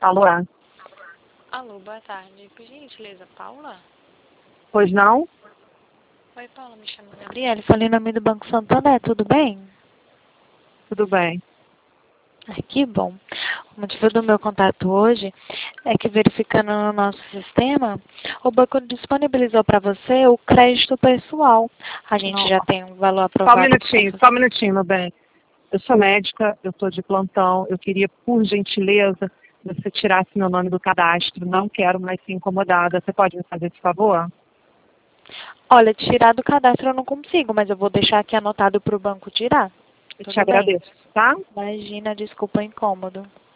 Alô? Alô, boa tarde. Por gentileza, Paula? Pois não? Oi, Paula, me chamo Gabriela. Falei em nome do Banco Santander, tudo bem? Tudo bem. Ai, que bom. O motivo do meu contato hoje é que, verificando no nosso sistema, o banco disponibilizou para você o crédito pessoal. A gente Não. já tem um valor Só um aprovado. minutinho, meu bem. Eu sou médica, eu estou de plantão. Eu queria, por gentileza, que você tirasse meu nome do cadastro. Não quero mais ser incomodada. Você pode me fazer esse favor? Olha, tirar do cadastro eu não consigo, mas eu vou deixar aqui anotado para o banco tirar. Eu te Tudo bem? agradeço, tá? Imagina, desculpa o incômodo.